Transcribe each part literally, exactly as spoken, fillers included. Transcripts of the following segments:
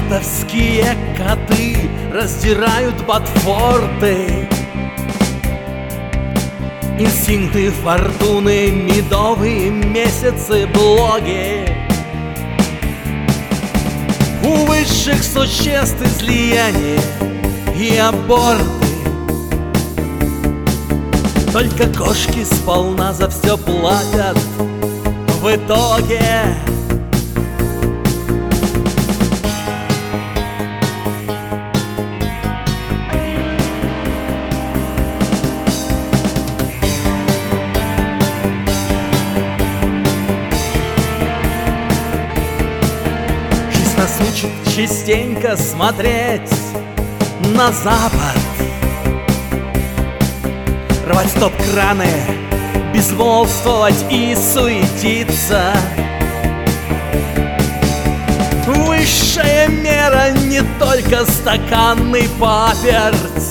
Мартовские коты раздирают ботфорты. Инстинкты фортуны, медовые месяцы, блоги. У высших существ излияние и аборты. Только кошки сполна за все платят в итоге. Жизнь нас учит частенько смотреть на запад, рвать стоп-краны, безмолвствовать и суетиться. Высшая мера не только стаканный паперть.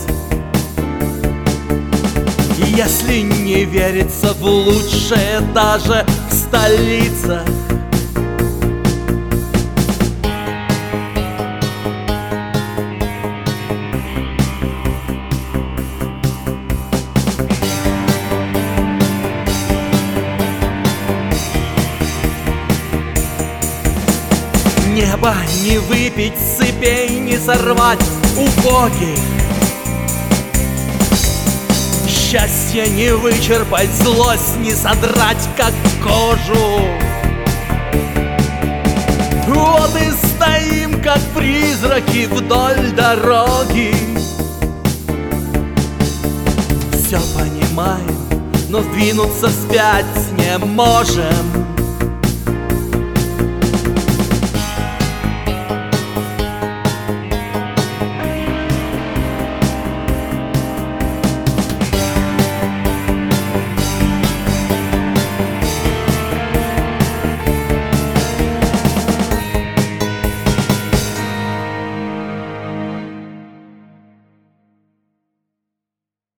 И если не верится в лучшее даже в столицах, небо не выпить, цепей не сорвать убогих, счастье не вычерпать, злость не содрать, как кожу. Вот и стоим, как призраки вдоль дороги. Все понимаем, но сдвинуться вспять не можем.